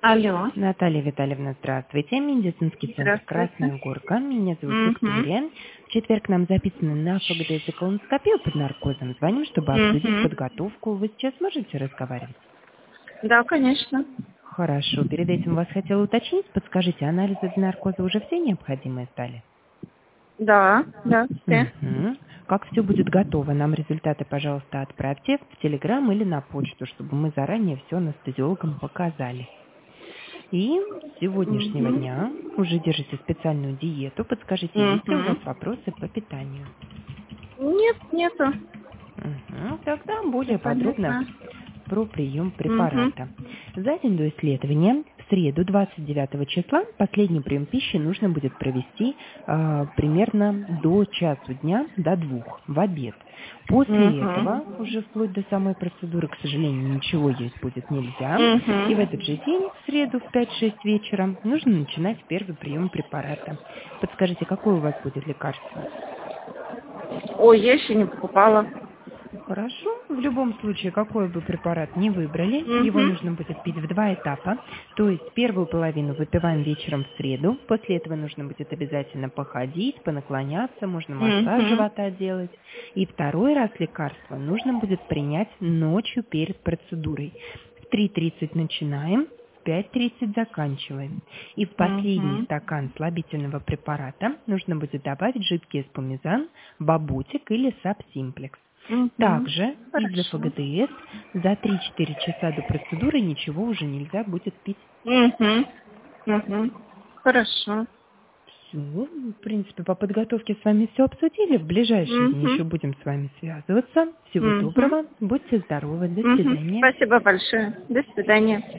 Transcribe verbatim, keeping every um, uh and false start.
Алло. Наталья Витальевна, здравствуйте. Медицинский центр Здравствуйте. «Красная горка». Меня зовут Мгм. Виктория. В четверг нам записаны на ФГДС и колоноскопию под наркозом. Звоним, чтобы обсудить Мгм. подготовку. Вы сейчас можете разговаривать? Да, конечно. Хорошо. Перед этим вас хотела уточнить. Подскажите, анализы для наркоза уже все необходимые стали? Да, да, все. Мгм. Как все будет готово, нам результаты, пожалуйста, отправьте в Телеграм или на почту, чтобы мы заранее все анестезиологам показали. И с сегодняшнего Мгм. дня уже держите специальную диету. Подскажите, есть ли у вас Мгм. вопросы по питанию? Нет, нету. Мгм. Тогда Все более подробно понятно. про прием Мгм. препарата. За день до исследования, в среду двадцать девятого числа, последний прием пищи нужно будет провести э, примерно до часу дня, до двух, в обед. После этого, Мгм. уже вплоть до самой процедуры, к сожалению, ничего есть будет нельзя. И в этот Мгм. же день, в среду, в пять-шесть вечера, нужно начинать первый прием препарата. Подскажите, какое у вас будет лекарство? Ой, я еще не покупала. Хорошо. В любом случае, какой бы препарат ни выбрали, его Мгм. нужно будет пить в два этапа. То есть первую половину выпиваем вечером в среду. После этого нужно будет обязательно походить, понаклоняться, можно массаж Мгм. живота делать. И второй раз лекарство нужно будет принять ночью перед процедурой. В три тридцать начинаем, в пять тридцать заканчиваем. И в последний Мгм. стакан слабительного препарата нужно будет добавить жидкий эспумизан, бабутик или сабсимплекс. Мгм. Также из-за Хорошо. ФГТС за три-четыре часа до процедуры ничего уже нельзя будет пить. Мгм. Мгм. Хорошо. Все, в принципе, по подготовке с вами все обсудили. В ближайшие дни еще Мгм. будем с вами связываться. Всего Мгм. доброго, будьте здоровы, до Мгм. свидания. Спасибо большое. До свидания.